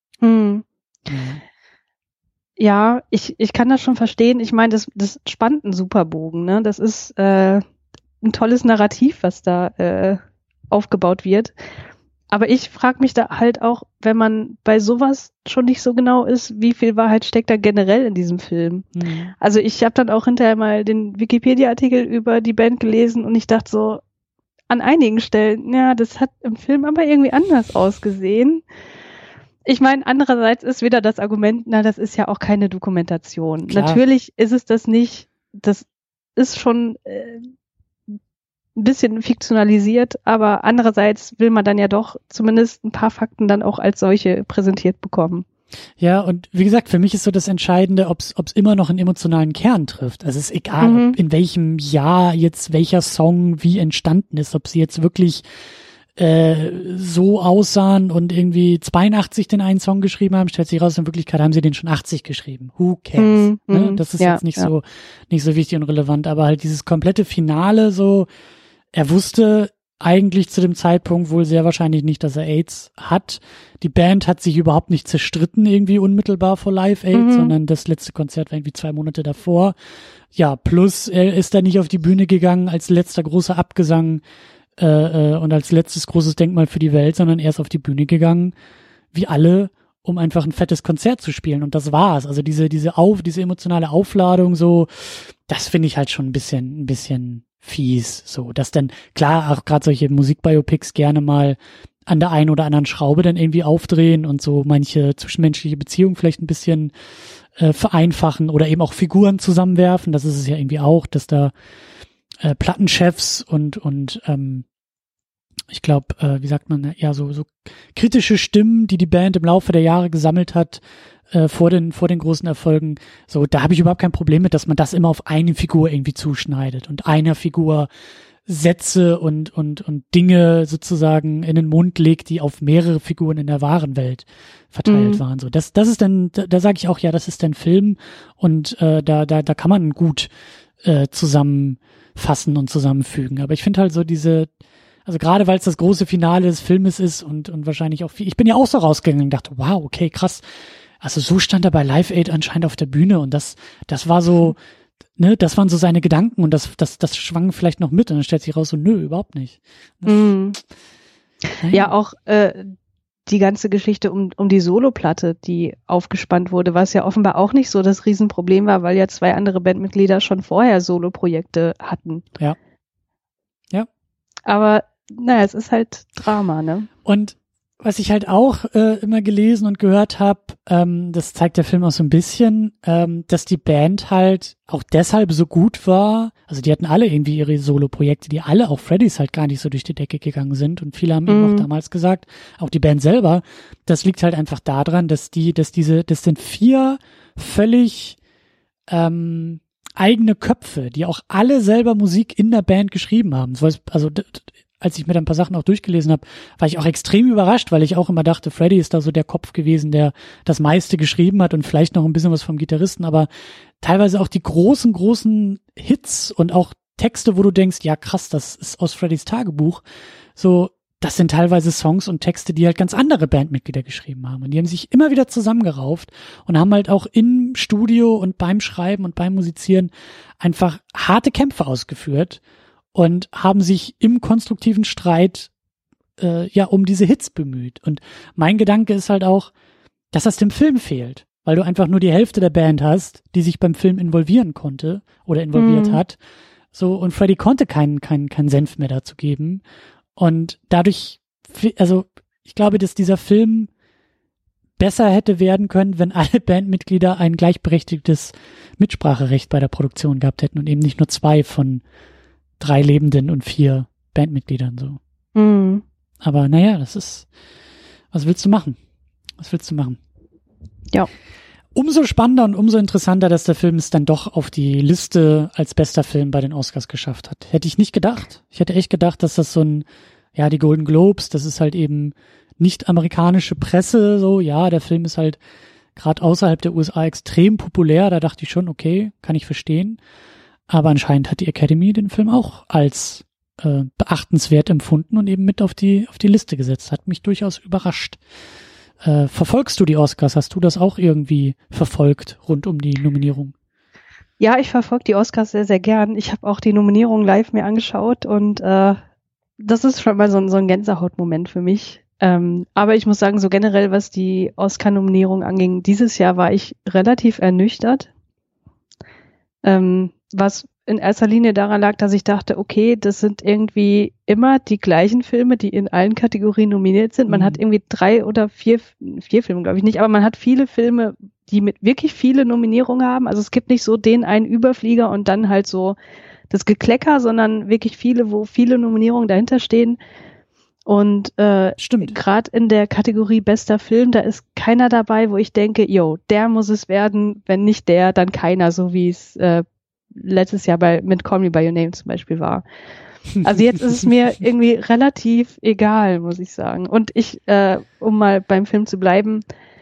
Ja, ich kann das schon verstehen. Ich meine, das spannt einen super Bogen, ne? Das ist ein tolles Narrativ, was da aufgebaut wird. Aber ich frage mich da halt auch, wenn man bei sowas schon nicht so genau ist, wie viel Wahrheit steckt da generell in diesem Film? Also ich habe dann auch hinterher mal den Wikipedia-Artikel über die Band gelesen und ich dachte so, an einigen Stellen, ja, das hat im Film aber irgendwie anders ausgesehen. Ich meine, andererseits ist wieder das Argument, na, das ist ja auch keine Dokumentation. Klar. Natürlich ist es das nicht. Das ist schon ein bisschen fiktionalisiert, aber andererseits will man dann ja doch zumindest ein paar Fakten dann auch als solche präsentiert bekommen. Ja, und wie gesagt, für mich ist so das Entscheidende, ob es immer noch einen emotionalen Kern trifft. Also es ist egal, in welchem Jahr jetzt welcher Song wie entstanden ist, ob sie jetzt wirklich so aussahen und irgendwie 82 den einen Song geschrieben haben, stellt sich raus, in Wirklichkeit haben sie den schon 80 geschrieben. Who cares? Ne? Das ist jetzt nicht so wichtig und relevant, aber halt dieses komplette Finale so, er wusste eigentlich zu dem Zeitpunkt wohl sehr wahrscheinlich nicht, dass er AIDS hat. Die Band hat sich überhaupt nicht zerstritten irgendwie unmittelbar vor Live Aid, sondern das letzte Konzert war irgendwie 2 Monate davor. Ja, plus er ist da nicht auf die Bühne gegangen als letzter großer Abgesang und als letztes großes Denkmal für die Welt, sondern er ist auf die Bühne gegangen, wie alle, um einfach ein fettes Konzert zu spielen. Und das war's. Also diese emotionale Aufladung so, das finde ich halt schon ein bisschen fies. So, dass dann, klar, auch gerade solche Musikbiopics gerne mal an der einen oder anderen Schraube dann irgendwie aufdrehen und so manche zwischenmenschliche Beziehungen vielleicht ein bisschen vereinfachen oder eben auch Figuren zusammenwerfen. Das ist es ja irgendwie auch, dass da Plattenchefs und ich glaube, wie sagt man, ja, so kritische Stimmen, die Band im Laufe der Jahre gesammelt hat, vor den großen Erfolgen, so, da habe ich überhaupt kein Problem mit, dass man das immer auf eine Figur irgendwie zuschneidet und einer Figur Sätze und Dinge sozusagen in den Mund legt, die auf mehrere Figuren in der wahren Welt verteilt waren. So, das ist dann, da sage ich auch, ja, das ist dann Film und da kann man gut zusammenfassen und zusammenfügen. Aber ich finde halt so also gerade weil es das große Finale des Filmes ist und wahrscheinlich auch viel, ich bin ja auch so rausgegangen und dachte, wow, okay, krass. Also so stand er bei Live Aid anscheinend auf der Bühne und das war so, ne, das waren so seine Gedanken und das schwang vielleicht noch mit und dann stellt sich raus so, nö, überhaupt nicht. Ja, auch die ganze Geschichte um die Soloplatte, die aufgespannt wurde, was ja offenbar auch nicht so das Riesenproblem war, weil ja 2 andere Bandmitglieder schon vorher Soloprojekte hatten. Ja. Aber naja, es ist halt Drama, ne? Und was ich halt auch immer gelesen und gehört habe, das zeigt der Film auch so ein bisschen, dass die Band halt auch deshalb so gut war. Also die hatten alle irgendwie ihre Solo-Projekte, die alle, auch Freddys, halt gar nicht so durch die Decke gegangen sind. Und viele haben eben auch damals gesagt, auch die Band selber, das liegt halt einfach daran, das sind 4 völlig eigene Köpfe, die auch alle selber Musik in der Band geschrieben haben. Also als ich mir dann ein paar Sachen auch durchgelesen habe, war ich auch extrem überrascht, weil ich auch immer dachte, Freddie ist da so der Kopf gewesen, der das meiste geschrieben hat und vielleicht noch ein bisschen was vom Gitarristen, aber teilweise auch die großen Hits und auch Texte, wo du denkst, ja krass, das ist aus Freddys Tagebuch. So, das sind teilweise Songs und Texte, die halt ganz andere Bandmitglieder geschrieben haben. Und die haben sich immer wieder zusammengerauft und haben halt auch im Studio und beim Schreiben und beim Musizieren einfach harte Kämpfe ausgeführt und haben sich im konstruktiven Streit um diese Hits bemüht. Und mein Gedanke ist halt auch, dass das dem Film fehlt, weil du einfach nur die Hälfte der Band hast, die sich beim Film involvieren konnte oder involviert hat. So, und Freddie konnte keinen Senf mehr dazu geben. Und dadurch, also ich glaube, dass dieser Film besser hätte werden können, wenn alle Bandmitglieder ein gleichberechtigtes Mitspracherecht bei der Produktion gehabt hätten und eben nicht nur 2 von 3 Lebenden und 4 Bandmitgliedern so. Aber naja, das ist, was willst du machen? Ja. Umso spannender und umso interessanter, dass der Film es dann doch auf die Liste als bester Film bei den Oscars geschafft hat. Hätte ich nicht gedacht. Ich hätte echt gedacht, dass das so die Golden Globes, das ist halt eben nicht amerikanische Presse, so, ja, der Film ist halt gerade außerhalb der USA extrem populär. Da dachte ich schon, okay, kann ich verstehen. Aber anscheinend hat die Academy den Film auch als beachtenswert empfunden und eben mit auf die Liste gesetzt. Hat mich durchaus überrascht. Verfolgst du die Oscars? Hast du das auch irgendwie verfolgt rund um die Nominierung? Ja, ich verfolge die Oscars sehr, sehr gern. Ich habe auch die Nominierung live mir angeschaut und das ist schon mal so ein Gänsehautmoment für mich. Aber ich muss sagen, so generell, was die Oscar-Nominierung anging, dieses Jahr war ich relativ ernüchtert. Was in erster Linie daran lag, dass ich dachte, okay, das sind irgendwie immer die gleichen Filme, die in allen Kategorien nominiert sind. Man hat irgendwie 3 oder 4 Filme, glaube ich nicht, aber man hat viele Filme, die mit wirklich viele Nominierungen haben. Also es gibt nicht so den einen Überflieger und dann halt so das Geklecker, sondern wirklich viele, wo viele Nominierungen dahinter stehen. Und Stimmt. gerade in der Kategorie bester Film, da ist keiner dabei, wo ich denke, yo, der muss es werden, wenn nicht der, dann keiner, so wie es letztes Jahr mit Call Me By Your Name zum Beispiel war. Also jetzt ist es mir irgendwie relativ egal, muss ich sagen. Und ich, um mal beim Film zu bleiben,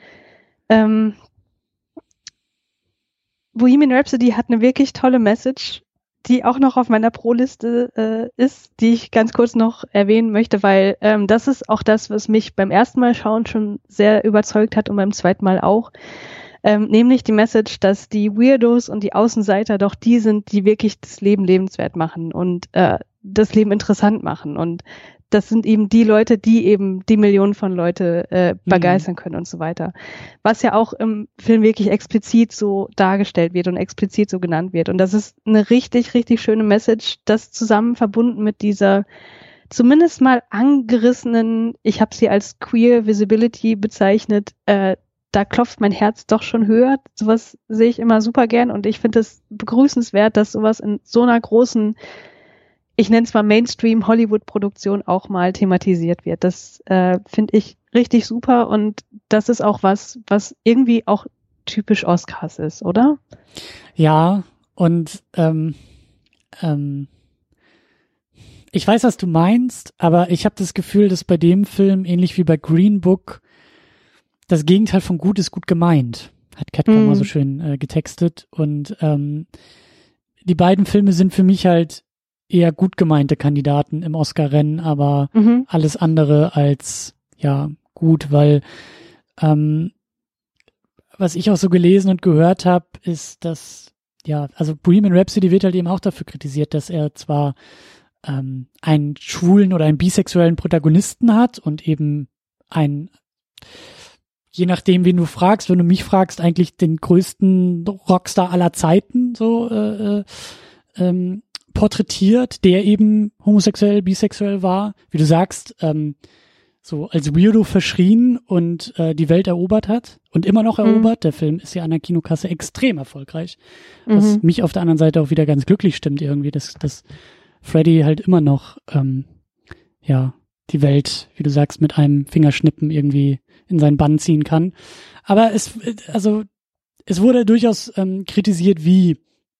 Bohemian Rhapsody hat eine wirklich tolle Message, die auch noch auf meiner Pro-Liste ist, die ich ganz kurz noch erwähnen möchte, weil das ist auch das, was mich beim ersten Mal schauen schon sehr überzeugt hat und beim zweiten Mal auch. Nämlich die Message, dass die Weirdos und die Außenseiter doch die sind, die wirklich das Leben lebenswert machen und das Leben interessant machen. Und das sind eben die Leute, die eben die Millionen von Leute begeistern können und so weiter. Was ja auch im Film wirklich explizit so dargestellt wird und explizit so genannt wird. Und das ist eine richtig, richtig schöne Message, das zusammen verbunden mit dieser zumindest mal angerissenen, ich habe sie als Queer Visibility bezeichnet, da klopft mein Herz doch schon höher. Sowas sehe ich immer super gern und ich finde es begrüßenswert, dass sowas in so einer großen, ich nenne es mal Mainstream-Hollywood-Produktion auch mal thematisiert wird. Das finde ich richtig super und das ist auch was irgendwie auch typisch Oscars ist, oder? Ja, und ich weiß, was du meinst, aber ich habe das Gefühl, dass bei dem Film, ähnlich wie bei Green Book, das Gegenteil von gut ist gut gemeint, hat Ketka mal so schön getextet. Und die beiden Filme sind für mich halt eher gut gemeinte Kandidaten im Oscar-Rennen, aber alles andere als ja gut, weil was ich auch so gelesen und gehört habe, ist, dass ja, also Bohemian Rhapsody wird halt eben auch dafür kritisiert, dass er zwar einen schwulen oder einen bisexuellen Protagonisten hat und eben je nachdem, wen du fragst, wenn du mich fragst, eigentlich den größten Rockstar aller Zeiten so porträtiert, der eben homosexuell, bisexuell war, wie du sagst, so als Weirdo verschrien und die Welt erobert hat und immer noch erobert. Der Film ist ja an der Kinokasse extrem erfolgreich, was mich auf der anderen Seite auch wieder ganz glücklich stimmt irgendwie, dass Freddy halt immer noch die Welt, wie du sagst, mit einem Fingerschnippen irgendwie in seinen Bann ziehen kann. Aber es wurde durchaus kritisiert, wie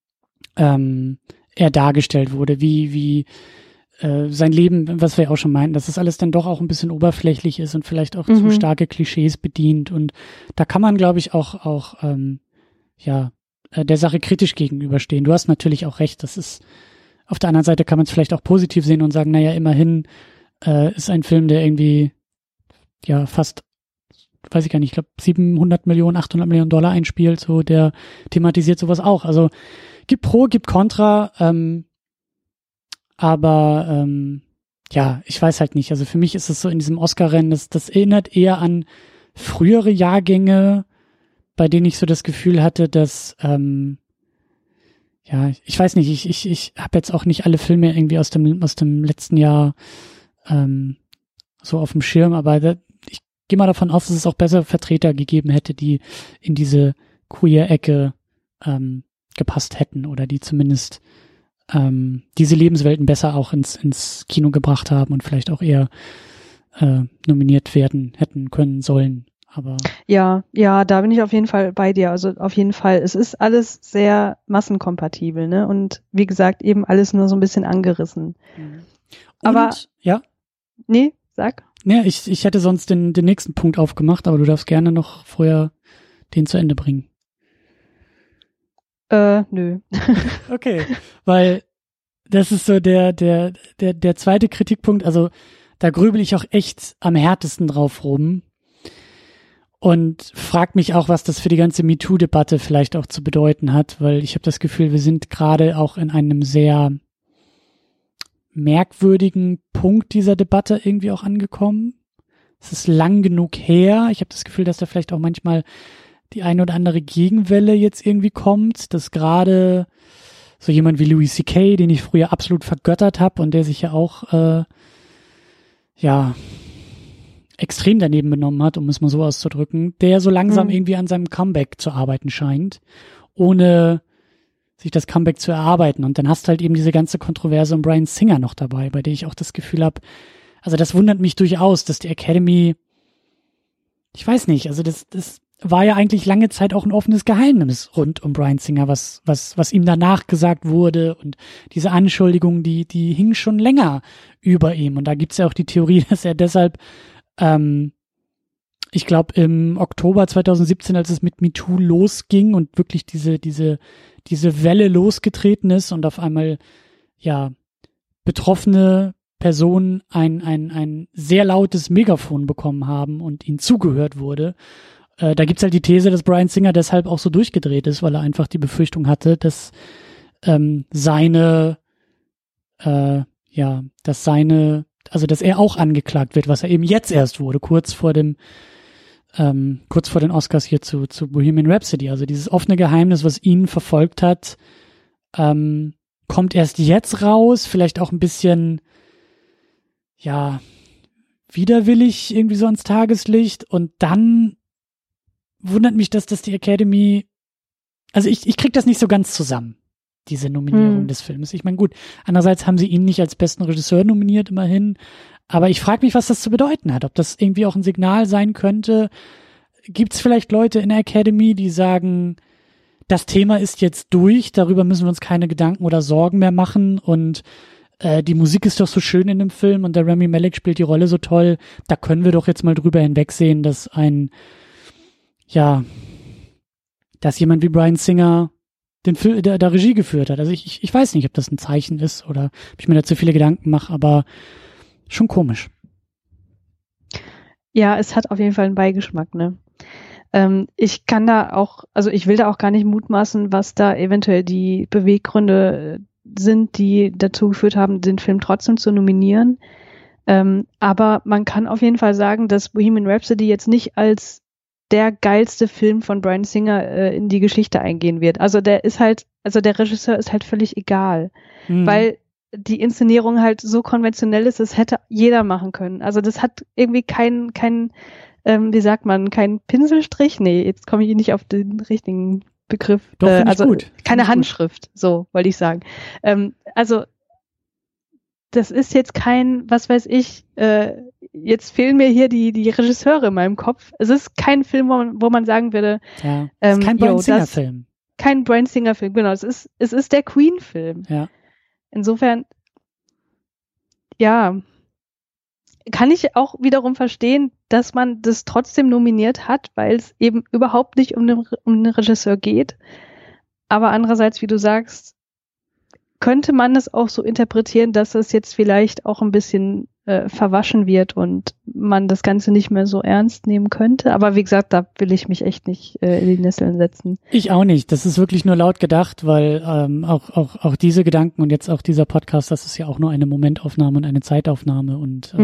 er dargestellt wurde, wie sein Leben, was wir auch schon meinten, dass das alles dann doch auch ein bisschen oberflächlich ist und vielleicht auch zu starke Klischees bedient. Und da kann man, glaube ich, auch der Sache kritisch gegenüberstehen. Du hast natürlich auch recht, das ist auf der anderen Seite kann man es vielleicht auch positiv sehen und sagen, naja, immerhin ist ein Film, der irgendwie ja fast, weiß ich gar nicht, ich glaube 700 Millionen, 800 Millionen Dollar einspielt, so der thematisiert sowas auch. Also gibt Pro, gibt Contra, aber ich weiß halt nicht. Also für mich ist es so in diesem Oscar-Rennen, das erinnert eher an frühere Jahrgänge, bei denen ich so das Gefühl hatte, dass ich weiß nicht, ich habe jetzt auch nicht alle Filme irgendwie aus dem letzten Jahr so auf dem Schirm, aber ich gehe mal davon aus, dass es auch besser Vertreter gegeben hätte, die in diese Queer-Ecke gepasst hätten oder die zumindest diese Lebenswelten besser auch ins Kino gebracht haben und vielleicht auch eher nominiert werden hätten können sollen. Aber ja, da bin ich auf jeden Fall bei dir. Also auf jeden Fall, es ist alles sehr massenkompatibel, ne? Und wie gesagt, eben alles nur so ein bisschen angerissen. Aber ja? Nee, sag. Ja, ich hätte sonst den nächsten Punkt aufgemacht, aber du darfst gerne noch vorher den zu Ende bringen. Nö. Okay, weil das ist so der zweite Kritikpunkt, also da grübel ich auch echt am härtesten drauf rum und frag mich auch, was das für die ganze MeToo-Debatte vielleicht auch zu bedeuten hat, weil ich habe das Gefühl, wir sind gerade auch in einem sehr merkwürdigen Punkt dieser Debatte irgendwie auch angekommen. Es ist lang genug her. Ich habe das Gefühl, dass da vielleicht auch manchmal die eine oder andere Gegenwelle jetzt irgendwie kommt, dass gerade so jemand wie Louis C.K., den ich früher absolut vergöttert habe und der sich ja auch extrem daneben benommen hat, um es mal so auszudrücken, der so langsam irgendwie an seinem Comeback zu arbeiten scheint, ohne sich das Comeback zu erarbeiten. Und dann hast du halt eben diese ganze Kontroverse um Bryan Singer noch dabei, bei der ich auch das Gefühl habe, Also das wundert mich durchaus, dass die Academy, ich weiß nicht, also das war ja eigentlich lange Zeit auch ein offenes Geheimnis rund um Bryan Singer, was ihm danach gesagt wurde, und diese Anschuldigungen, die hingen schon länger über ihm. Und da gibt's ja auch die Theorie, dass er deshalb, ich glaube im Oktober 2017, als es mit MeToo losging und wirklich diese Welle losgetreten ist und auf einmal, ja, betroffene Personen ein sehr lautes Megafon bekommen haben und ihnen zugehört wurde. Da gibt's halt die These, dass Bryan Singer deshalb auch so durchgedreht ist, weil er einfach die Befürchtung hatte, dass dass er auch angeklagt wird, was er eben jetzt erst wurde, kurz vor den Oscars hier zu Bohemian Rhapsody. Also dieses offene Geheimnis, was ihn verfolgt hat, kommt erst jetzt raus, vielleicht auch ein bisschen, ja, widerwillig irgendwie so ans Tageslicht, und dann wundert mich, dass das die Academy, also ich krieg das nicht so ganz zusammen, diese Nominierung des Films. Ich meine, gut, andererseits haben sie ihn nicht als besten Regisseur nominiert, immerhin, aber ich frage mich, was das zu bedeuten hat, ob das irgendwie auch ein Signal sein könnte. Gibt es vielleicht Leute in der Academy, die sagen, das Thema ist jetzt durch, darüber müssen wir uns keine Gedanken oder Sorgen mehr machen, und die Musik ist doch so schön in dem Film und der Rami Malek spielt die Rolle so toll, da können wir doch jetzt mal drüber hinwegsehen, dass dass jemand wie Bryan Singer den Film, der Regie geführt hat. Also ich weiß nicht, ob das ein Zeichen ist oder ob ich mir da zu viele Gedanken mache, aber schon komisch. Ja, es hat auf jeden Fall einen Beigeschmack, ne? Ich kann da auch, also ich will da auch gar nicht mutmaßen, was da eventuell die Beweggründe sind, die dazu geführt haben, den Film trotzdem zu nominieren. Aber man kann auf jeden Fall sagen, dass Bohemian Rhapsody jetzt nicht als der geilste Film von Bryan Singer in die Geschichte eingehen wird. Also der Regisseur ist halt völlig egal, weil die Inszenierung halt so konventionell ist, das hätte jeder machen können. Also das hat irgendwie kein wie sagt man, kein Pinselstrich? Nee, jetzt komme ich nicht auf den richtigen Begriff. Doch, also gut. Keine Handschrift, so wollte ich sagen. Also das ist jetzt kein, was weiß ich, jetzt fehlen mir hier die Regisseure in meinem Kopf. Es ist kein Film, wo man sagen würde, ja, es ist kein Bryan Singer Film. Kein Bryan Singer Film, genau. Es ist der Queen-Film. Ja. Insofern, ja, kann ich auch wiederum verstehen, dass man das trotzdem nominiert hat, weil es eben überhaupt nicht um den Regisseur geht. Aber andererseits, wie du sagst, könnte man es auch so interpretieren, dass es jetzt vielleicht auch ein bisschen verwaschen wird und man das Ganze nicht mehr so ernst nehmen könnte. Aber wie gesagt, da will ich mich echt nicht in die Nesseln setzen. Ich auch nicht. Das ist wirklich nur laut gedacht, weil auch diese Gedanken und jetzt auch dieser Podcast, das ist ja auch nur eine Momentaufnahme und eine Zeitaufnahme. Und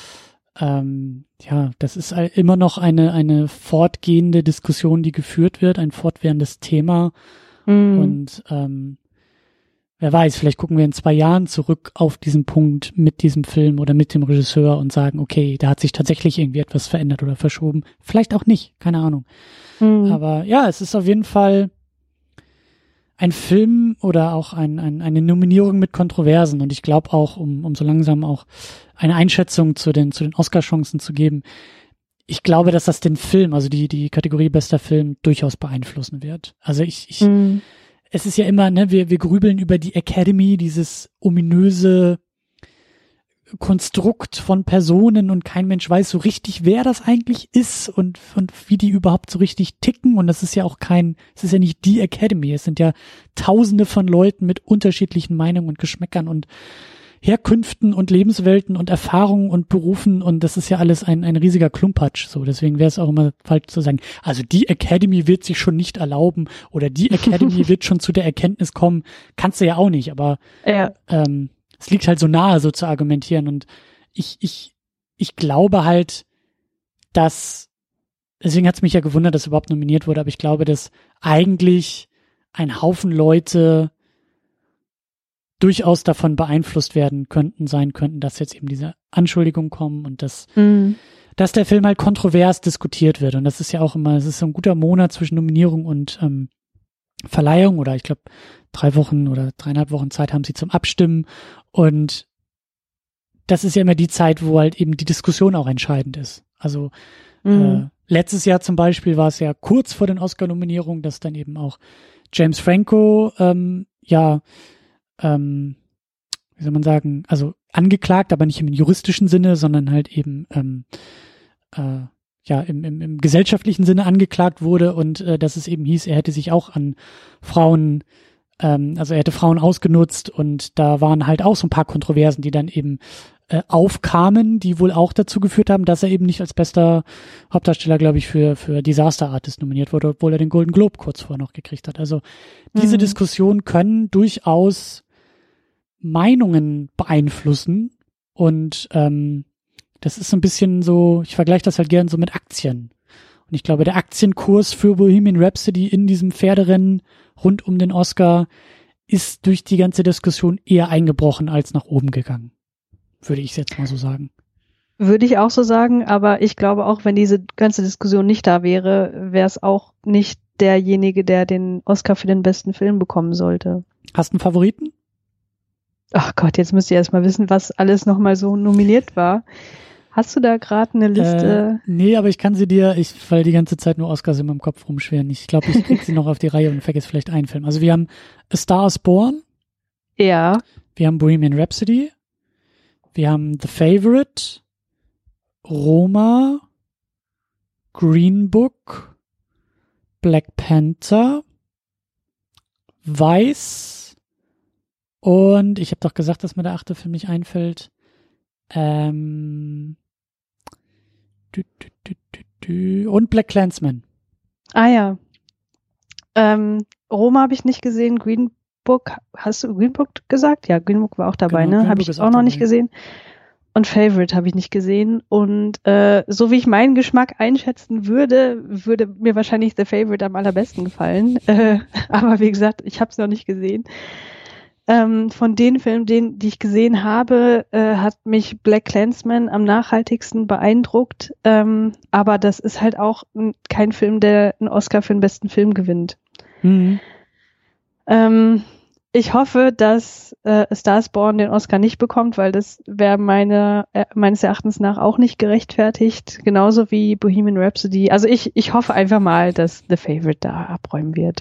das ist immer noch eine fortgehende Diskussion, die geführt wird, ein fortwährendes Thema. Und wer weiß, vielleicht gucken wir in 2 Jahren zurück auf diesen Punkt mit diesem Film oder mit dem Regisseur und sagen, okay, da hat sich tatsächlich irgendwie etwas verändert oder verschoben. Vielleicht auch nicht, keine Ahnung. Aber ja, es ist auf jeden Fall ein Film oder auch eine Nominierung mit Kontroversen, und ich glaube auch, um so langsam auch eine Einschätzung zu den Oscar-Chancen zu geben, ich glaube, dass das den Film, also die Kategorie bester Film, durchaus beeinflussen wird. Also es ist ja immer, ne, wir grübeln über die Academy, dieses ominöse Konstrukt von Personen, und kein Mensch weiß so richtig, wer das eigentlich ist und wie die überhaupt so richtig ticken. Und das ist ja auch es ist ja nicht die Academy. Es sind ja Tausende von Leuten mit unterschiedlichen Meinungen und Geschmäckern und Herkünften und Lebenswelten und Erfahrungen und Berufen, und das ist ja alles ein riesiger Klumpatsch. So, deswegen wäre es auch immer falsch zu sagen, also die Academy wird sich schon nicht erlauben oder die Academy wird schon zu der Erkenntnis kommen. Kannst du ja auch nicht, aber es liegt halt so nahe, so zu argumentieren, und ich glaube halt, dass, deswegen hat es mich ja gewundert, dass überhaupt nominiert wurde, aber ich glaube, dass eigentlich ein Haufen Leute durchaus davon beeinflusst sein könnten, dass jetzt eben diese Anschuldigungen kommen und dass der Film halt kontrovers diskutiert wird. Und das ist ja auch immer, es ist so ein guter Monat zwischen Nominierung und Verleihung, oder ich glaube 3 Wochen oder 3,5 Wochen Zeit haben sie zum Abstimmen, und das ist ja immer die Zeit, wo halt eben die Diskussion auch entscheidend ist. Also letztes Jahr zum Beispiel war es ja kurz vor den Oscar-Nominierungen, dass dann eben auch James Franco, wie soll man sagen, also angeklagt, aber nicht im juristischen Sinne, sondern halt eben im gesellschaftlichen Sinne angeklagt wurde und dass es eben hieß, er hätte sich auch an Frauen, also er hätte Frauen ausgenutzt und da waren halt auch so ein paar Kontroversen, die dann eben aufkamen, die wohl auch dazu geführt haben, dass er eben nicht als bester Hauptdarsteller, glaube ich, für Disaster Artist nominiert wurde, obwohl er den Golden Globe kurz vorher noch gekriegt hat. Also diese Diskussionen können durchaus Meinungen beeinflussen und das ist so ein bisschen so, ich vergleiche das halt gern so mit Aktien. Und ich glaube, der Aktienkurs für Bohemian Rhapsody in diesem Pferderennen rund um den Oscar ist durch die ganze Diskussion eher eingebrochen als nach oben gegangen. Würde ich jetzt mal so sagen. Würde ich auch so sagen, aber ich glaube auch, wenn diese ganze Diskussion nicht da wäre, wäre es auch nicht derjenige, der den Oscar für den besten Film bekommen sollte. Hast du einen Favoriten? Ach Gott, jetzt müsst ihr erst mal wissen, was alles nochmal so nominiert war. Hast du da gerade eine Liste? Nee, aber ich kann sie dir, weil die ganze Zeit nur Oscars in meinem Kopf rumschwirren. Ich glaube, ich krieg sie noch auf die Reihe und vergesse vielleicht einen Film. Also wir haben A Star is Born. Ja. Wir haben Bohemian Rhapsody. Wir haben The Favourite, Roma, Green Book, Black Panther, Vice und ich habe doch gesagt, dass mir der 8. Film nicht einfällt. Und Black Klansman. Ah ja. Roma habe ich nicht gesehen, Green Book, hast du Green Book gesagt? Ja, Green Book war auch dabei, genau, ne? Habe ich auch noch nicht gesehen. Und Favorite habe ich nicht gesehen. Und so wie ich meinen Geschmack einschätzen würde mir wahrscheinlich The Favorite am allerbesten gefallen. Aber wie gesagt, ich habe es noch nicht gesehen. Von den Filmen, die ich gesehen habe, hat mich Black Klansman am nachhaltigsten beeindruckt. Aber das ist halt auch kein Film, der einen Oscar für den besten Film gewinnt. Mhm. Ich hoffe, dass A Star is Born den Oscar nicht bekommt, weil das wäre meines Erachtens nach auch nicht gerechtfertigt. Genauso wie Bohemian Rhapsody. Also ich hoffe einfach mal, dass The Favourite da abräumen wird.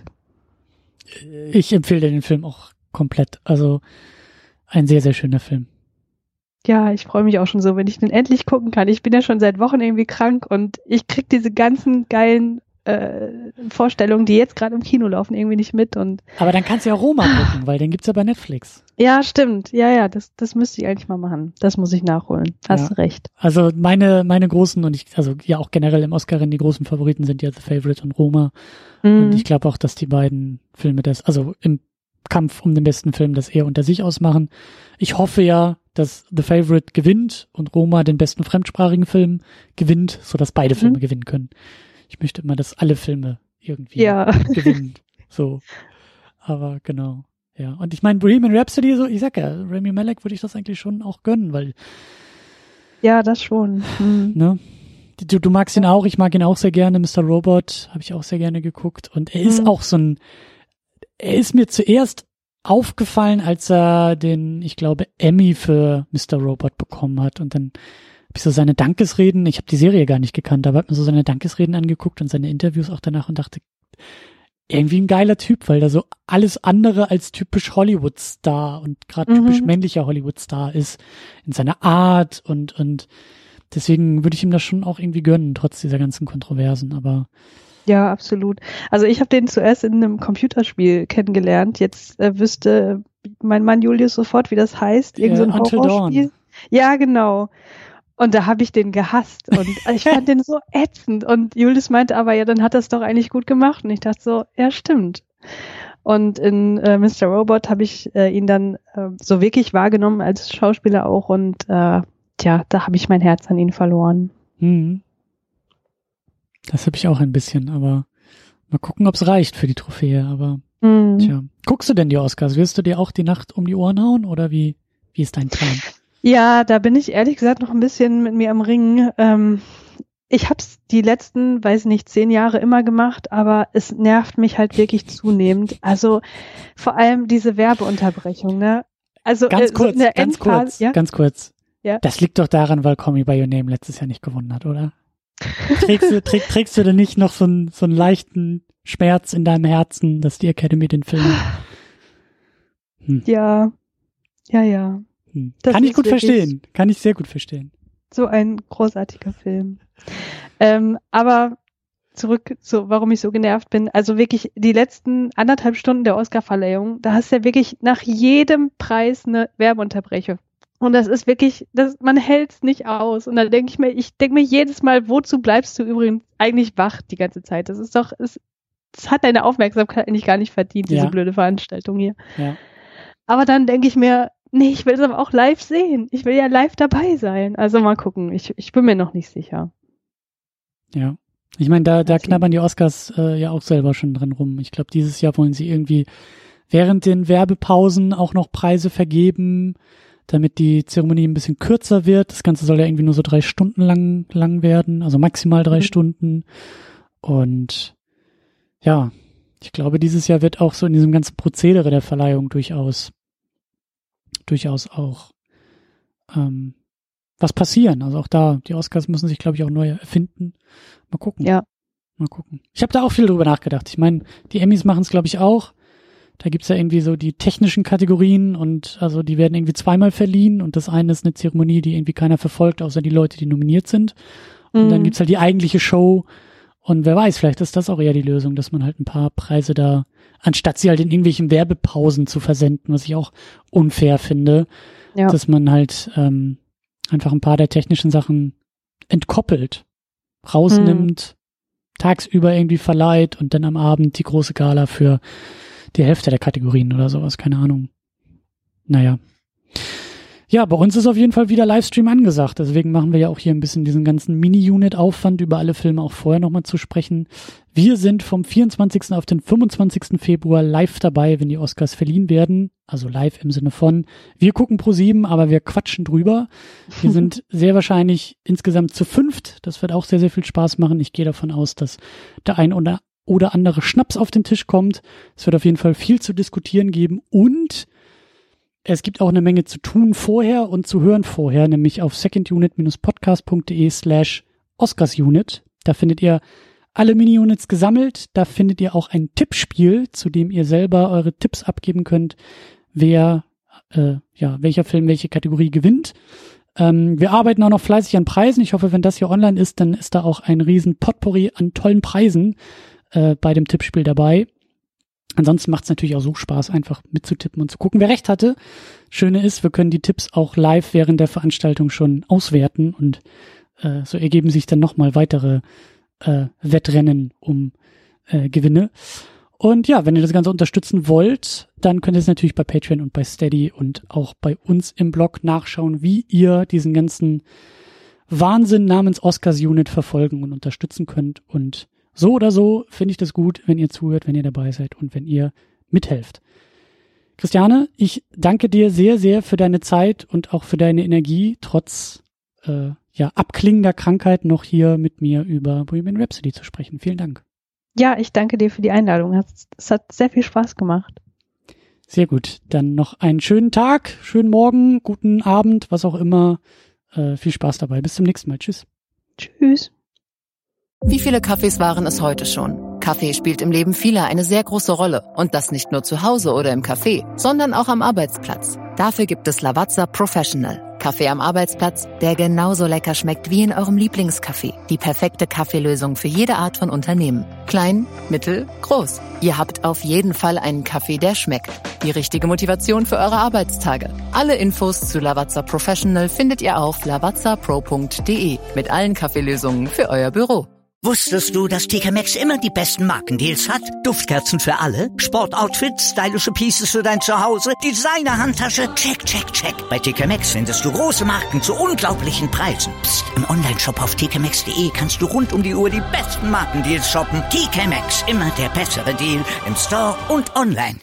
Ich empfehle den Film auch komplett. Also ein sehr, sehr schöner Film. Ja, ich freue mich auch schon so, wenn ich den endlich gucken kann. Ich bin ja schon seit Wochen irgendwie krank und ich krieg diese ganzen geilen Vorstellungen, die jetzt gerade im Kino laufen, irgendwie nicht mit. Aber dann kannst du ja Roma gucken, weil den gibt's ja bei Netflix. Ja, stimmt. Ja, das müsste ich eigentlich mal machen. Das muss ich nachholen. Hast du recht. Also meine großen und ja auch generell im Oscar-Rennen die großen Favoriten sind ja The Favourite und Roma. Und ich glaube auch, dass die beiden Filme im Kampf um den besten Film das eher unter sich ausmachen. Ich hoffe ja, dass The Favourite gewinnt und Roma den besten fremdsprachigen Film gewinnt, sodass beide Filme gewinnen können. Ich möchte immer, dass alle Filme irgendwie gewinnen. So. Aber genau. Ja. Und ich meine, Bohemian Rhapsody, so, ich sag ja, Rami Malek würde ich das eigentlich schon auch gönnen, weil. Ja, das schon. Ne? Du magst ihn auch, ich mag ihn auch sehr gerne. Mr. Robot habe ich auch sehr gerne geguckt. Und er ist auch er ist mir zuerst aufgefallen, als er den, ich glaube, Emmy für Mr. Robot bekommen hat. Und dann habe ich so seine Dankesreden, ich habe die Serie gar nicht gekannt, aber habe mir so seine Dankesreden angeguckt und seine Interviews auch danach und dachte, irgendwie ein geiler Typ, weil da so alles andere als typisch Hollywood-Star und gerade typisch männlicher Hollywood-Star ist in seiner Art und deswegen würde ich ihm das schon auch irgendwie gönnen, trotz dieser ganzen Kontroversen, aber ja, absolut. Also ich habe den zuerst in einem Computerspiel kennengelernt. Jetzt wüsste mein Mann Julius sofort, wie das heißt. Irgend so ein Horrorspiel. Ja, genau. Und da habe ich den gehasst und ich fand den so ätzend. Und Julius meinte aber, ja, dann hat er es doch eigentlich gut gemacht. Und ich dachte so, ja, stimmt. Und in Mr. Robot habe ich ihn dann so wirklich wahrgenommen als Schauspieler auch. Und da habe ich mein Herz an ihn verloren. Das habe ich auch ein bisschen, aber mal gucken, ob es reicht für die Trophäe. Aber tja, guckst du denn die Oscars? Wirst du dir auch die Nacht um die Ohren hauen oder wie ist dein Plan? Ja, da bin ich ehrlich gesagt noch ein bisschen mit mir am Ringen. Ich habe es die letzten, 10 Jahre immer gemacht, aber es nervt mich halt wirklich zunehmend. Also vor allem diese Werbeunterbrechung, ne? Also ganz kurz. Ja? Ganz kurz. Ja. Das liegt doch daran, weil Call Me by Your Name letztes Jahr nicht gewonnen hat, oder? Trägst du denn nicht noch so einen leichten Schmerz in deinem Herzen, dass die Academy den Film... Ja. Kann ich gut verstehen. Kann ich sehr gut verstehen. So ein großartiger Film. Aber zurück zu, warum ich so genervt bin. Also wirklich die letzten 1,5 Stunden der Oscar-Verleihung, da hast du ja wirklich nach jedem Preis eine Werbeunterbrechung. Und das ist wirklich, man hält es nicht aus. Und dann denke ich mir jedes Mal, wozu bleibst du übrigens eigentlich wach die ganze Zeit? Das ist doch, es hat deine Aufmerksamkeit eigentlich gar nicht verdient, diese blöde Veranstaltung hier. Ja. Aber dann denke ich mir, nee, ich will es aber auch live sehen. Ich will ja live dabei sein. Also mal gucken. Ich bin mir noch nicht sicher. Ja. Ich meine, da knabbern die Oscars ja auch selber schon dran rum. Ich glaube, dieses Jahr wollen sie irgendwie während den Werbepausen auch noch Preise vergeben, damit die Zeremonie ein bisschen kürzer wird. Das Ganze soll ja irgendwie nur so 3 Stunden lang werden, also maximal 3 Stunden. Und ja, ich glaube, dieses Jahr wird auch so in diesem ganzen Prozedere der Verleihung durchaus auch was passieren. Also auch da, die Oscars müssen sich, glaube ich, auch neu erfinden. Mal gucken. Ja. Mal gucken. Ich habe da auch viel drüber nachgedacht. Ich meine, die Emmys machen es, glaube ich, auch. Da gibt's ja irgendwie so die technischen Kategorien und also die werden irgendwie zweimal verliehen und das eine ist eine Zeremonie, die irgendwie keiner verfolgt, außer die Leute, die nominiert sind. Und dann gibt's halt die eigentliche Show und wer weiß, vielleicht ist das auch eher die Lösung, dass man halt ein paar Preise da, anstatt sie halt in irgendwelchen Werbepausen zu versenden, was ich auch unfair finde, dass man halt einfach ein paar der technischen Sachen entkoppelt, rausnimmt, tagsüber irgendwie verleiht und dann am Abend die große Gala für die Hälfte der Kategorien oder sowas, keine Ahnung. Naja. Ja, bei uns ist auf jeden Fall wieder Livestream angesagt, deswegen machen wir ja auch hier ein bisschen diesen ganzen Mini-Unit-Aufwand, über alle Filme auch vorher nochmal zu sprechen. Wir sind vom 24. auf den 25. Februar live dabei, wenn die Oscars verliehen werden, also live im Sinne von, wir gucken Pro7, aber wir quatschen drüber. Wir sind sehr wahrscheinlich insgesamt zu 5, das wird auch sehr, sehr viel Spaß machen. Ich gehe davon aus, dass der ein oder andere Schnaps auf den Tisch kommt. Es wird auf jeden Fall viel zu diskutieren geben und es gibt auch eine Menge zu tun vorher und zu hören vorher, nämlich auf secondunit-podcast.de/OscarsUnit. Da findet ihr alle Mini-Units gesammelt. Da findet ihr auch ein Tippspiel, zu dem ihr selber eure Tipps abgeben könnt, welcher Film welche Kategorie gewinnt. Wir arbeiten auch noch fleißig an Preisen. Ich hoffe, wenn das hier online ist, dann ist da auch ein riesen Potpourri an tollen Preisen bei dem Tippspiel dabei. Ansonsten macht es natürlich auch so Spaß, einfach mitzutippen und zu gucken, wer recht hatte. Schöne ist, wir können die Tipps auch live während der Veranstaltung schon auswerten und so ergeben sich dann nochmal weitere Wettrennen um Gewinne. Und ja, wenn ihr das Ganze unterstützen wollt, dann könnt ihr es natürlich bei Patreon und bei Steady und auch bei uns im Blog nachschauen, wie ihr diesen ganzen Wahnsinn namens Oscars Unit verfolgen und unterstützen könnt. Und so oder so finde ich das gut, wenn ihr zuhört, wenn ihr dabei seid und wenn ihr mithelft. Christiane, ich danke dir sehr, sehr für deine Zeit und auch für deine Energie, trotz abklingender Krankheit noch hier mit mir über Bohemian Rhapsody zu sprechen. Vielen Dank. Ja, ich danke dir für die Einladung. Es hat sehr viel Spaß gemacht. Sehr gut. Dann noch einen schönen Tag, schönen Morgen, guten Abend, was auch immer. Viel Spaß dabei. Bis zum nächsten Mal. Tschüss. Tschüss. Wie viele Kaffees waren es heute schon? Kaffee spielt im Leben vieler eine sehr große Rolle. Und das nicht nur zu Hause oder im Café, sondern auch am Arbeitsplatz. Dafür gibt es Lavazza Professional. Kaffee am Arbeitsplatz, der genauso lecker schmeckt wie in eurem Lieblingscafé. Die perfekte Kaffeelösung für jede Art von Unternehmen. Klein, mittel, groß. Ihr habt auf jeden Fall einen Kaffee, der schmeckt. Die richtige Motivation für eure Arbeitstage. Alle Infos zu Lavazza Professional findet ihr auf lavazzapro.de mit allen Kaffeelösungen für euer Büro. Wusstest du, dass TK Maxx immer die besten Markendeals hat? Duftkerzen für alle, Sportoutfits, stylische Pieces für dein Zuhause, Designer-Handtasche, check, check, check. Bei TK Maxx findest du große Marken zu unglaublichen Preisen. Psst. Im Onlineshop auf tkmaxx.de kannst du rund um die Uhr die besten Markendeals shoppen. TK Maxx, immer der bessere Deal im Store und online.